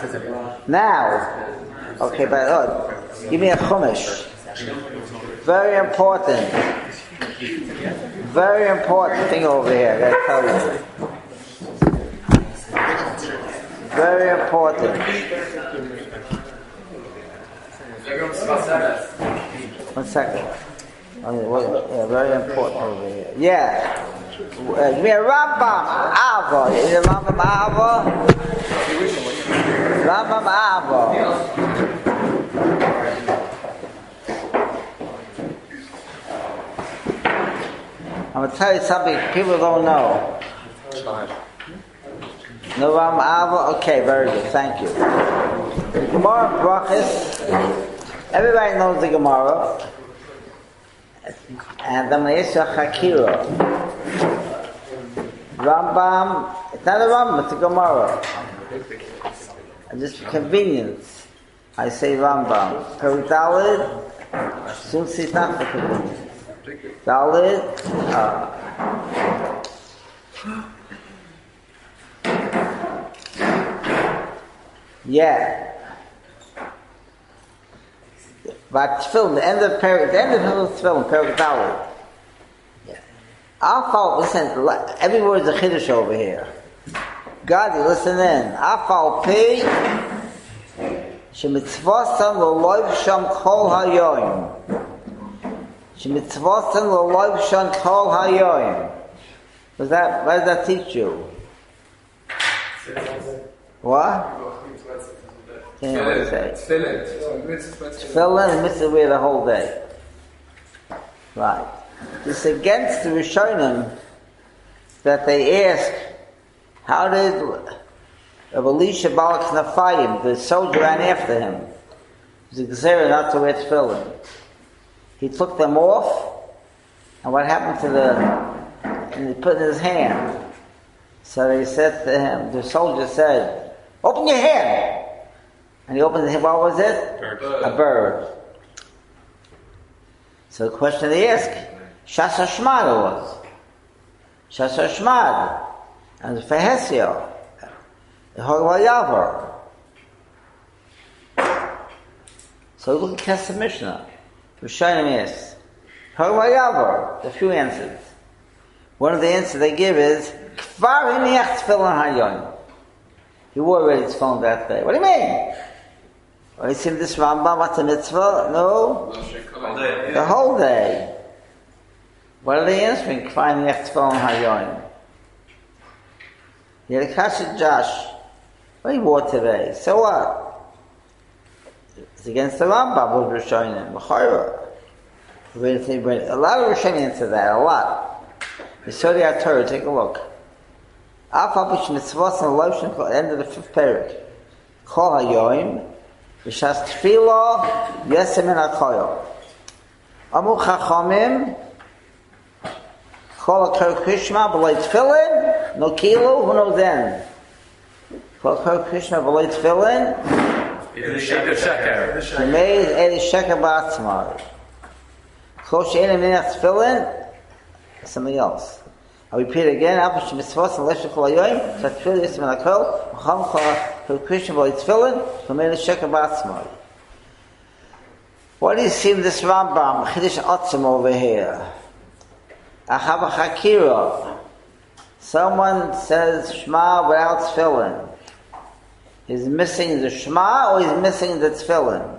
Now. Okay, but give me a chumash. Very important. Very important thing over here, I gotta tell you. Very important. One second. Yeah, very important over here. Yeah. Give me a Rambam Ava. Is it Rambam Ava? Rambam Ava. I'm going to tell you something people don't know. No Rambam Ava? Okay, very good. Thank you. The Gemara Brachos. Everybody knows the Gemara. And I'm going to ask you a Chakira. Rambam, it's not a Rambam, it's a Gemara. And just for convenience, I say Rambam. Perek Daled, soon see it's not for convenience. Daled, yeah. But Tefillin, the end of the Tefillin, Perek Daled. Afal, listen, every word is a chiddush over here. God, you listen in. Afal pi, shemitzvosam l'loiv sham kol hayoyim. Shemitzvosam l'loiv sham kol hayoyim. What does that teach you? What? Can't even say. Tefillin is mitzvah wear the whole day. Right. It's against the Rishonim that they ask, how did Elisha Balak Nafayim, the soldier, ran after him? It was a gzera not to wear tefillin. He took them off, and what happened to and he put in his hand. So they said to him, the soldier said, open your hand! And he opened his hand, what was it? A bird. So the question they ask, Shas Hashmad it was. Shas Hashmad. And Fehesio. The Hogwa Yavar. So look at Kesef Mishnah. Rishonim asks, Hogwa Yavar. A few answers. One of the answers they give is, Kvar hiniach tefillin hayoyim. He wore already tefillin that day. What do you mean? Well, you see this Rambam, what's a mitzvah? No. The whole day. What are they answering? Kvar hiniach tefillin hayoyim. He had a kasha Josh. What he wore today? So what? It's against the Rambam with Rishonim. L'chayra. A lot of Rishonim answer that. A lot. The Sodi Torah, take a look. Afal Bish Mitzvos and Lotion, end of the 5th period. Kol Hayoim, B'Shas Tefillah, Yesem in HaKoyel. Amu Chachamim, Kol HaKor Krishma, B'loi Tefillin, no Kilo, who knows then? Kol HaKor Krishma, B'loi Tefillin, He made Edi Sheker Ba'atzmai. Kol She'enim Minach Tefillin, something else. I'll repeat it again. What do you see in this Rambam? Chiddush Atzim over here. I have a Chakira. Someone says Shema without tefillin. He's missing the Shema or he's missing the tefillin?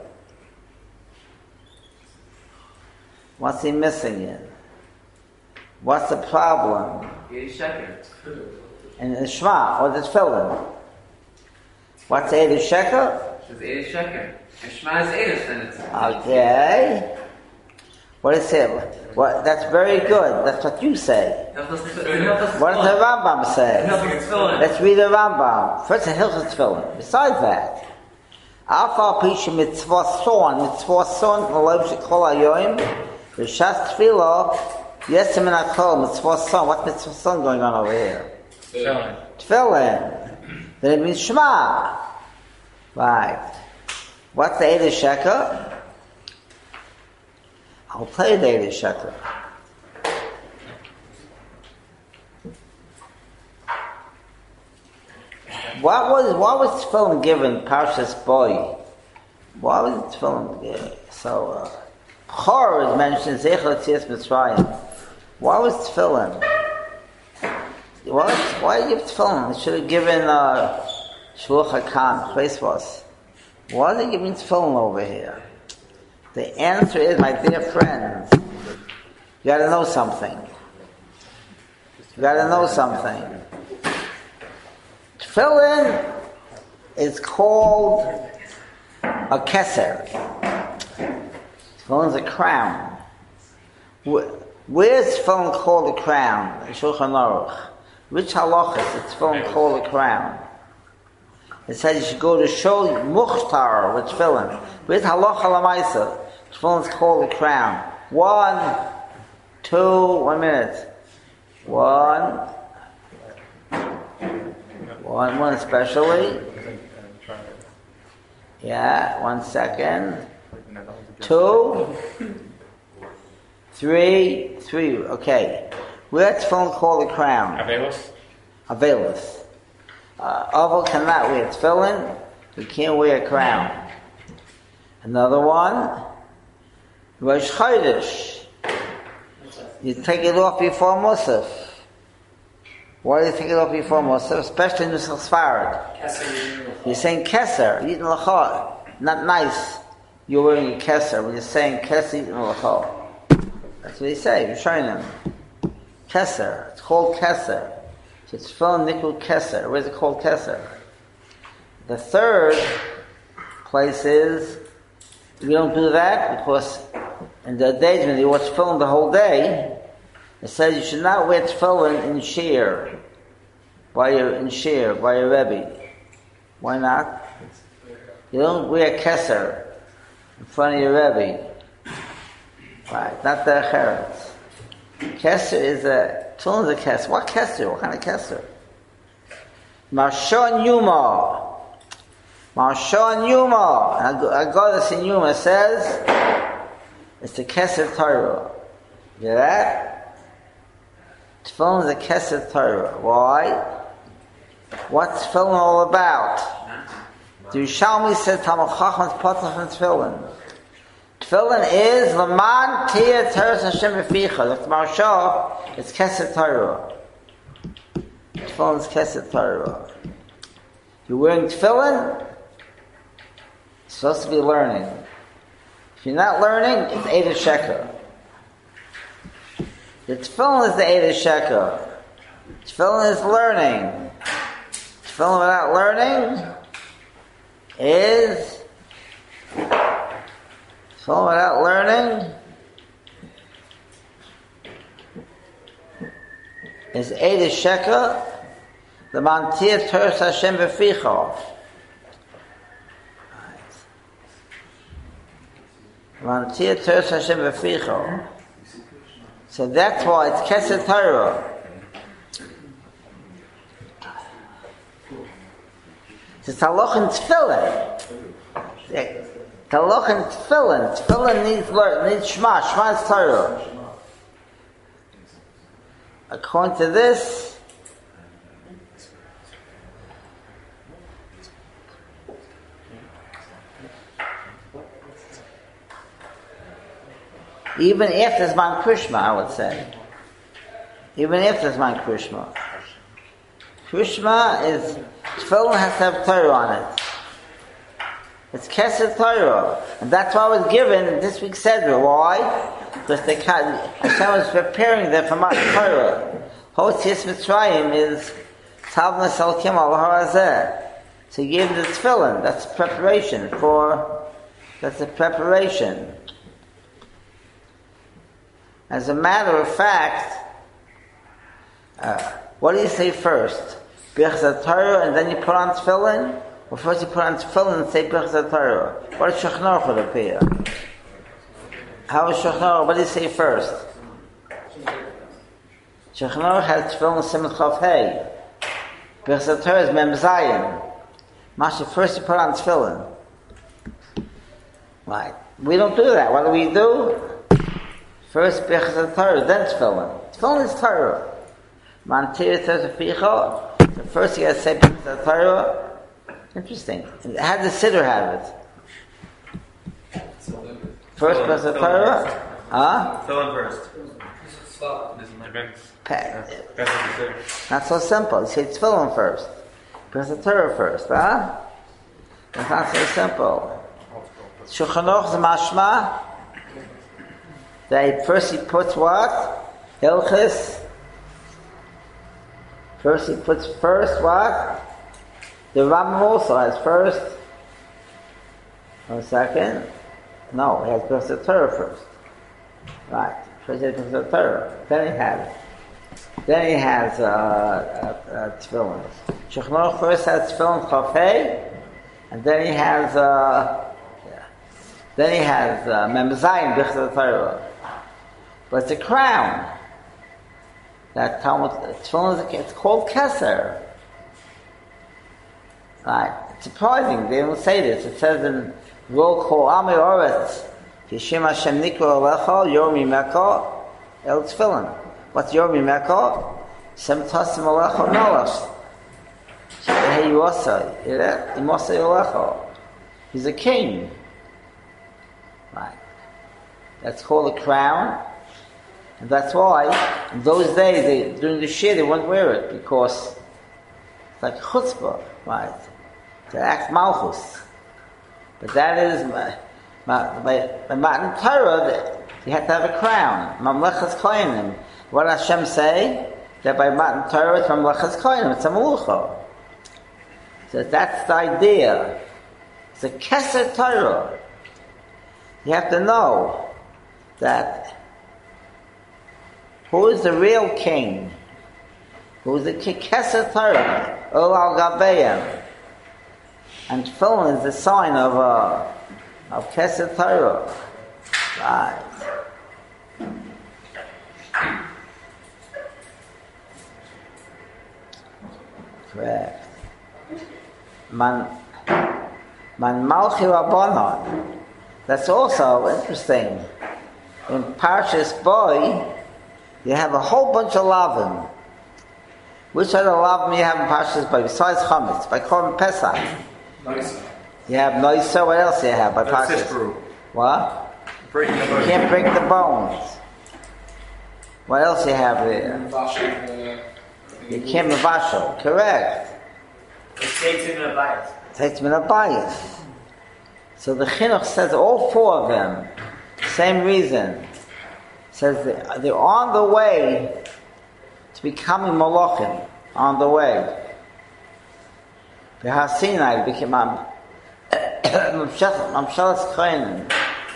What's he missing in? What's the problem? And the Shema or the Tefillin. What's the Eidah Sheker? It's Eidah Sheker. And Shema is Eidah, then it's... Okay. What is it? What? That's very good. That's what you say. What does the Rambam say? Let's read the Rambam. First, the Hilchos Tefillin. Besides that, Afal Pisha Mitzvah Son, L'Lob Shekol Hayoim, Rishas Tefillah, Yes, I'm in a call, mitzvah son. What's mitzvah son going on over here? Tefillin. Then it means Shema. Right. What's the Eidah Sheker? I'll play the Eidah Sheker. Why was tefillin given Parshas Boy? Why was tefillin given? So, Chor is mentioned, Zechel Tzias Mitzrayim. Why was tefillin? Why give tefillin? They should have given Shluch HaKhan, Chesvos. Why are they giving tefillin over here? The answer is, my dear friends, you gotta know something. Tefillin is called a keser. Tefillin is a crown. Where's tefillin called a crown? Shulchan Aruch. Which halachas is tefillin called a crown? It says you should go to Shul Mukhtar with tefillin. Where's halacha lamaisa? Tefillin is called a crown. 1 minute. One especially. Yeah, 1 second. 2, 3. Okay. Where's tefillin called a crown? Avelus. Oval cannot wear tefillin. We can't wear a crown. Another one. Rosh Chodesh. You take it off before Musaf. Why do you take it off before Musaf? Especially in Nusach Sfarad. You're saying Keser, Yitin L'chol. Not nice. You're wearing a Keser when you're saying Keser, Yitin L'chol. That's what they say. You're showing them. Keser. It's called Keser. So it's Tefillin Nikul Keser. Where's it called Keser? The third place is we don't do that because in the days when you watch tefillin the whole day, it says you should not wear tefillin in shear by your Rebbe. Why not? You don't wear keser in front of your Rebbe. Right, not the cheretz. Keser is tefillin is a keser. What keser? What kind of keser? Marshon Yuma. Agodas in Yuma says it's the Keser Torah. You hear that? Tefillin is a Keser Torah. Why? What's tefillin all about? The Yerushalmi said Talmud Chacham's Patach and Tefillin. Tefillin is Laman Tia Teres Hashem Beficha. The Marsha, it's Keser Torah. Tefillin is Keser Torah. You're wearing tefillin, you're supposed to be learning. If you're not learning, it's Eid HaSheker. The tefillin is the Eid HaSheker. Tefillin is learning. Tefillin without learning is Eid HaSheker. The Mantir Teres Hashem Beficha. Mantir Teres Hashem Beficha. So that's why it's Keser Torah. It's Taloch and Tefillin. Taloch and Tefillin. Tefillin needs Shema. Shema is Torah. According to this, even after Zman Krishma, I would say. Even after Zman Krishma. Krishma is, tefillin has to have Torah on it. It's Keser Torah. And that's why it was given this week's Seder. Why? Because Hashem was preparing them for Matan Torah. Hotzias Mitzrayim is Tavna Salkim al Harazeh. So he gave the tefillin. That's preparation. As a matter of fact, what do you say first? Birchas Torah and then you put on tefillin? Or first you put on tefillin and say Birchas Torah? What does Shulchan Aruch appear? How is Shulchan Aruch? What do you say first? Shulchan Aruch has tefillin Simon Chav Hey. Birchas Torah is Mem Zayin. Masha, first you put on tefillin. Right. We don't do that. What do? First Birchas Torah, then tefillin. Tefillin is Torah. Mantir Teres Beficha. So first you got to say the Torah. Interesting. How does the Siddur have it? First plus the Torah? Huh? Fill in first. Not so simple. You say it's Tefillin first. Press the Torah first, huh? It's not so simple. Shulchan Aruch is mashma. First he puts what? Hilchis. First he puts first what? The Rambam also has first. 1 second. No, he has first the Torah first. Right. First he has the Torah. Then he has Tefillin. Shulchan Aruch first has Tefillin Chafei, and then he has Mem Zayin B'chaz Torah. But it's a crown. That Talmud Tefillin it's called Keser. Right. It's surprising. They don't say this. It says in Roll Kol Amei Oretz, Yishim Hashem Nikra Alecha Yor Mimeka El Tefillin. What's Yor Mimeka? Sem Tasim Alecha Melech. Hey, you also, he's a king. Right. That's called a crown. And that's why, in those days, during the Shir, they wouldn't wear it, because it's like chutzpah, right? To act malchus. But that is, by Matan Torah, you have to have a crown. Mamlechas kohenim. What does Hashem say? That by Matan Torah, it's Mamlechas kohenim, it's a melucha. So that's the idea. It's a Keser Torah. You have to know that who is the real king? Who is the Keser Torah? Ol al Gabeim. And Tefillin is the sign of Keser Torah. Right. Correct. Man Malchi Rabbanon. That's also interesting. In Parshas Boy, you have a whole bunch of lavim. Which other lavim you have in Parshas Boy besides chametz? By Korban Pesach. Noisa. You have Noisa. What else do you have by Parshas? What? Breaking the bones. You can't break the bones. What else you have there? You can't mevashel. Correct. It takes him in a bias. Takes me a bias. So the Chinuch says all four of them, same reason. Says they're on the way to becoming Malachim. On the way. Sinai became Mamshalas Kohenim.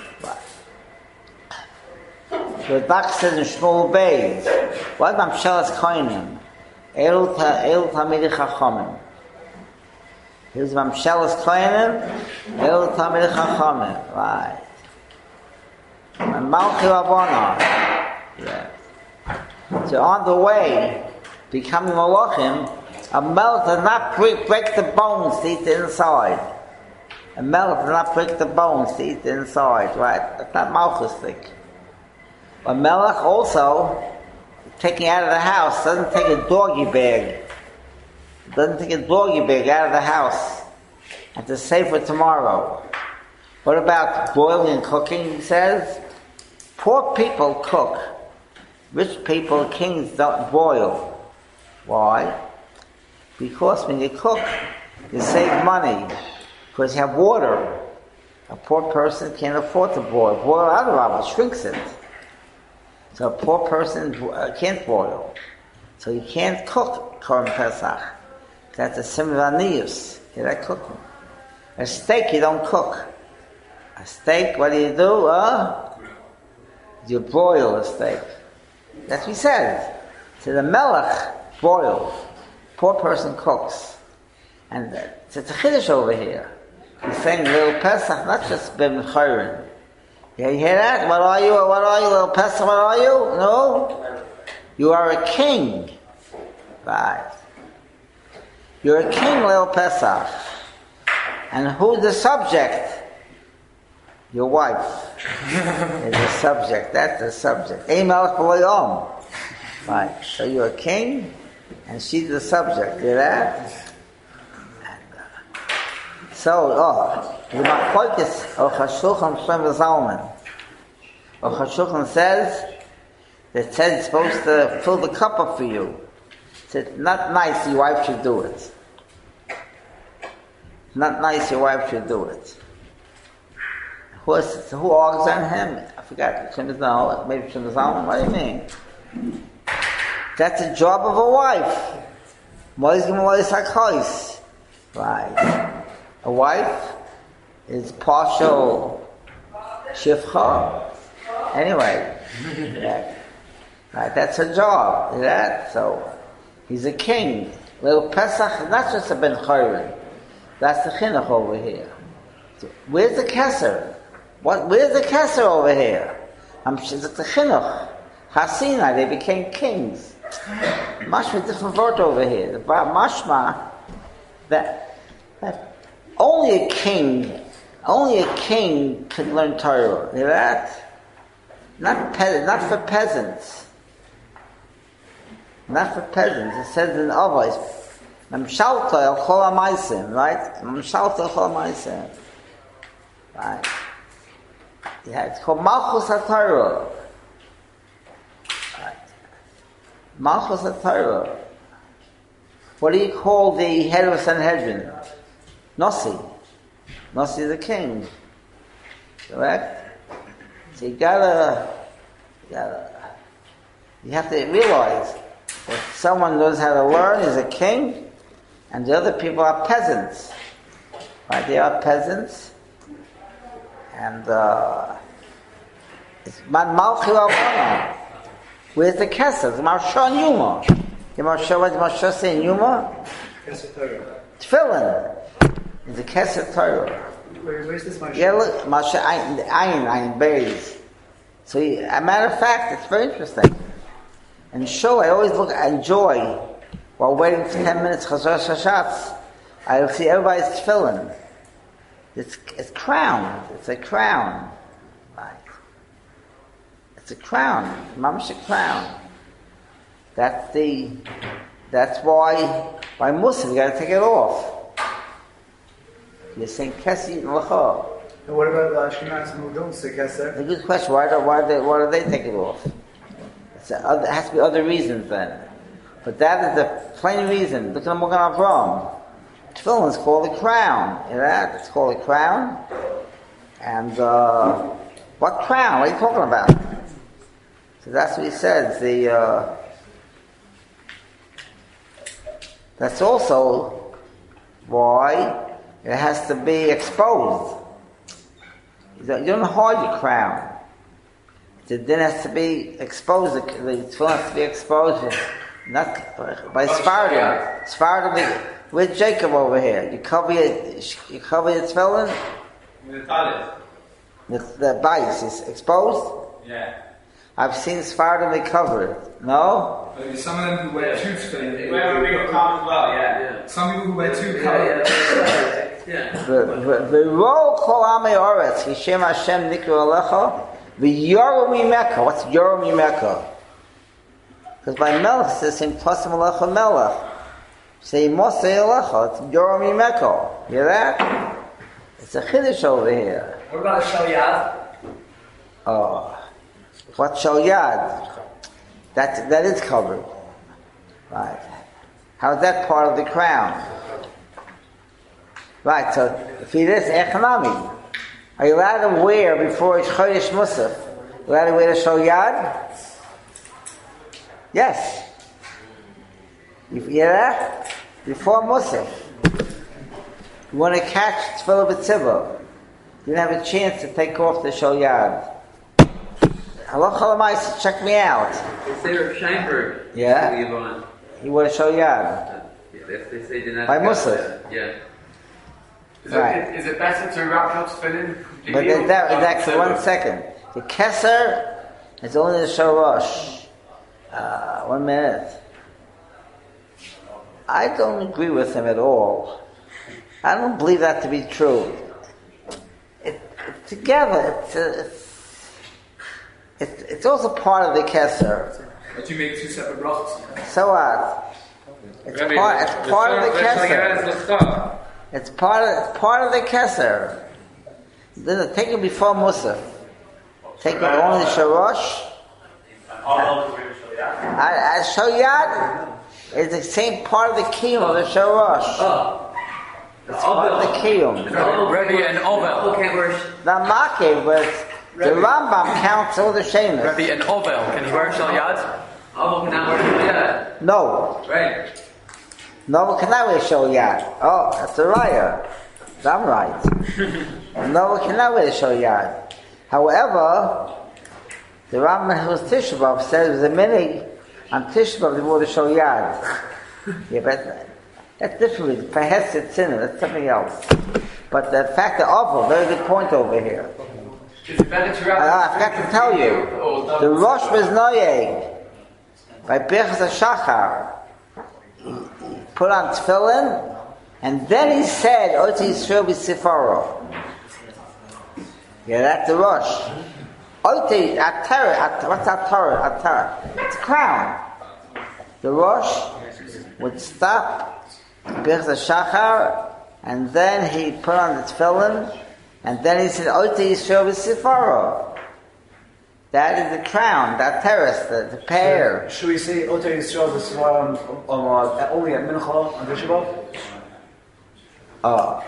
The Dak says in Shmuel Beis, what Mamshalas Kohenim? Elu Tamidei Chachamim. Here's Mamshalas Kohenim, Elu Tamidei Chachamim. Right. And Malchi Rabbanon. Yeah. So on the way, becoming Malachim, a melech does not break the bones to eat the inside. A melech does not break the bones to eat the inside, right? That's not malchustic. A melech also, taking out of the house, doesn't take a doggy bag. Doesn't take a doggy bag out of the house and to save for tomorrow. What about boiling and cooking, he says? Poor people cook. Rich people, kings, don't boil. Why? Because when you cook, you save money. Because you have water. A poor person can't afford to boil. Boil out of it shrinks it. So a poor person can't boil. So you can't cook Korban Pesach. That's a similar aniyus. You like cooking. A steak you don't cook. A steak, what do? You boil a steak. That's what he says. So the melech boils. Poor person cooks. And it's a chiddush over here. He's saying little Pesach, not just ben chayrin. Yeah, you hear that? What are you, little Pesach? What are you? No. You are a king. Right. You're a king, little Pesach. And who's the subject? Your wife is the subject. That's the subject. Ein melech b'lo yom. Right. So you're a king, and she's the subject. You hear that? So, the Machlokes of Hashulchan Shlomo Zalman. Hashulchan says that it's supposed to fill the cup up for you. It's not nice your wife should do it. Not nice your wife should do it. Who argues on him? I forgot. Maybe Shlomo Zalman. What do you mean? That's the job of a wife. Right. A wife is partial shifcha. Anyway, right, that's her job. Is that? So, he's a king. Little Pesach is not just a ben chayrin. That's the chinuch over here. So, where's the keser? Where's the keser over here? It's the chinuch. Hasina, they became kings. Mashma, different word over here. The mashma that only a king could learn Torah. You know that? Not for peasants. Not for peasants. It says in Avos, Mamshalta el chol ha'maisim, right? Mamshalta el chol ha'maisim. Right. Yeah, it's called Malchus HaTorah. Right. Malchus HaTorah. What do you call the head of Sanhedrin? Nasi. Nasi is the king. Correct? So you have to realize that someone knows how to learn is a king, and the other people are peasants. Right? They are peasants, and it's man malchi l'albana. Where's the kesser? The marsha and yuma. The marsha, what does marsha say in yuma? Kesser Torah. Tefillin. The Kesser Torah. Where's this Masha? Yeah, look, Masha Ayin Beis. So, a matter of fact, it's very interesting. And show, I always enjoy, while waiting for 10 minutes, Chazar Shashatz, I'll see everybody's tefillin. It's crowned. It's a crown. Right. It's a crown. Mamash a crown. That's why Muslim, you gotta take it off. You're saying Kessi L'cha. And what about the Ashkenazim who don't say Kesser? A good question. Why do they take it off? It has to be other reasons then. But that is the plain reason. Look at Magen Avraham. Tefillin is called a crown. You know that? It's called a crown. And what crown? What are you talking about? So that's what he says. That's also why it has to be exposed. You don't hide your crown. It then has to be exposed. The tefillin has to be exposed, not by Sfardim. Sfardim, with Jacob over here. You cover your tefillin. With the talis. The bias is exposed. Yeah. I've seen Sfardim they cover it. No. Maybe some of them who wear two tefillin. They wear a bigger palm as well. Yeah. Some people who wear two colors. The role kol amei oretz Hishem Hashem nikru alecha v'yorom yimeka. What's yorom yimeka? Because by melech it's the same plus alecha melech. Say mosei alecha. It's yorom yimeka. You hear that? It's a chiddush over here. What about Shal Yad? Oh, what shal yad? That is covered, right? How is that part of the crown? Right, so if it is echanami, are you allowed to wear before it's Chodesh Musaf? You allowed to wear the Shal Yad? Yes. You hear that? Before Musaf. You want to catch Tefillah B'Tzibah. You don't have a chance to take off the Shal Yad. Halacha l'maisa, check me out. They say Reb Sheinberg. Yeah. He wore a Shal Yad. They say did not. By Musaf. Yeah. Is it better to wrap your tefillin? But that's 1 second. The Kesser is only the Shorosh. 1 minute. I don't agree with him at all. I don't believe that to be true. Together, it's also part of the Kesser. But you make two separate brachos. So what? It's part of the Kesser. It's part of the Kesser. Take it before Musaf. Take it only the Shorosh. Shoyad is the same part of the Kiyum of the Shorosh. It's part of the Kiyum. Rebbe and Ovel. Not Makiv, but the Rambam counts all the Shemus. Rebbe and Ovel. Can he wear Shal Yad? Ovel cannot wear Shal Yad. No. Right. No, cannot wear Shoyad. Oh, that's a raya. I'm right. No, cannot wear Shoyad. However, the Rambam who was Tisha B'Av says the minig on Tisha B'Av they wore the Shoyad. Yeah, but that's different. For Hesed Sinner, that's something else. But the fact that Oval, very good point over here. I forgot to tell you, the Rosh was Noyeg by Birchas HaShachar. He put on tefillin, and then he said, "Oti Yisrael b'Sifaro." Yeah, that's the Rosh. Oti Atara. What's Atara? Atara. It's a crown. The Rosh would stop Birchas HaShachar, and then he put on the tefillin, and then he said, "Oti Yisrael b'Sifaro." That is the crown, that terrace, the pear. Should we say Ota Yisrael only at Mincha and Tisha B'Av?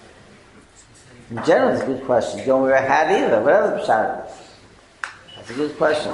In general, it's a good question. You don't wear a hat either, whatever the pshat is. That's a good question.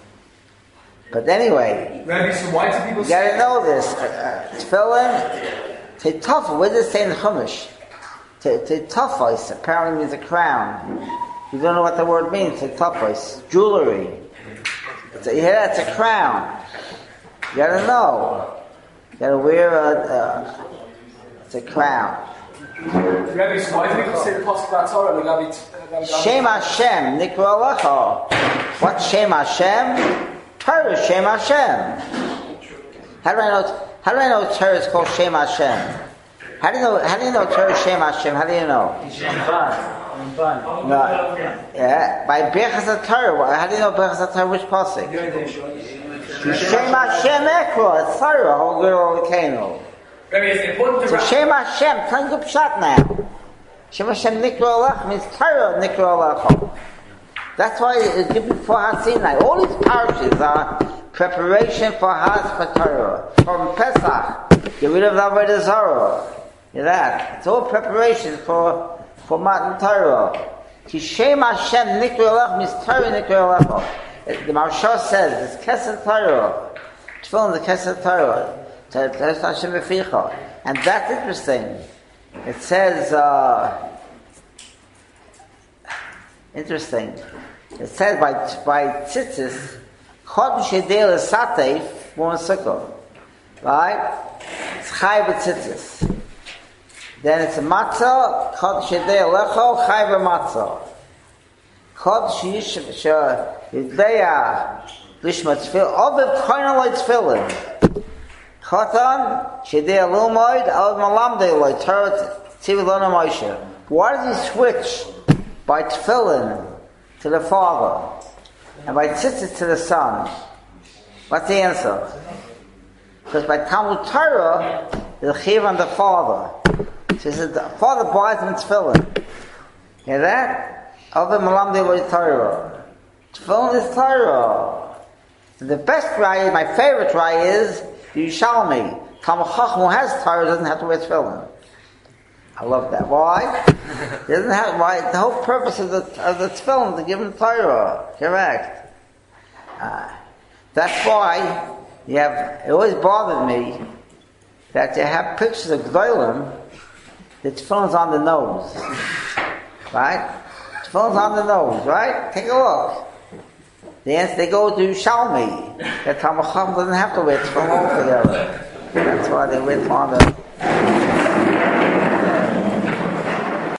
But anyway, Rabbi, so why do people you gotta know this. Tefillin, Teitafah, what does it say in the Chumash? Teitafah apparently means a crown. You don't know what the word means. Teitafah, jewelry. It's a crown. You gotta know. You gotta wear it's a crown. Rabbi, so why do people say the Pasuk Torah? Shem Hashem, Nikra Alecha. What's Shem Hashem? Torah is Shem Hashem. How do I know Torah is called Shem Hashem? How do you know Torah is Shem Hashem? How do you know? No. Yeah, by Birchas HaTorah. How do you know Birchas HaTorah? Which pasuk? Shem Hashem Ekro. It's Torah. All good, all Kano. So Shem Hashem. Tell you pshat now. Shem Hashem Nikra Alech means Torah Nikra Alech. That's why it's given before HaSinai. All these parishes are preparation for Torah. From Pesach, get rid of the Avodah Zarah. That. It's all preparation for Matan Torah. Shem Hashem Nikra Alech means Torah Nikra Alech. The Maharsha says it's Kesed Torah. Tefillin the Kesed Torah. And that's interesting. It says, interesting. It says by tzitzis, chod shedel esatef more sukkah, right? It's chay b'tzitzis. Then it's matzah, chod shedel lecho, chay b'matzah. Chod sheyish yidleya lishma tefillin, oviv koina loy tefillin. Chotan shedei lumoid al malamdei loy Torah tzivilona Moshe. Why does he switch by tefillin to the father and by tzitzit to the son? What's the answer? Because by Talmud Torah, the chiv on the father. So he says the father buys him tefillin. Hear that? Over malamdei loy Torah. Tefillin is Torah. And the best raya, my favorite raya is Yerushalmi. Talmud Chacham who has Torah doesn't have to wear tefillin. I love that. Why? He doesn't have. Why? The whole purpose of the tefillin is to give him Torah. Correct. That's why you have. It always bothered me that you have pictures of Gdolim. The tefillin's on the nose, right? Tefillin's on the nose, right? Take a look. The answer, they go to Yerushalmi. That Talmud Chacham doesn't have to wear tefillin altogether. That's why they wear tefillin.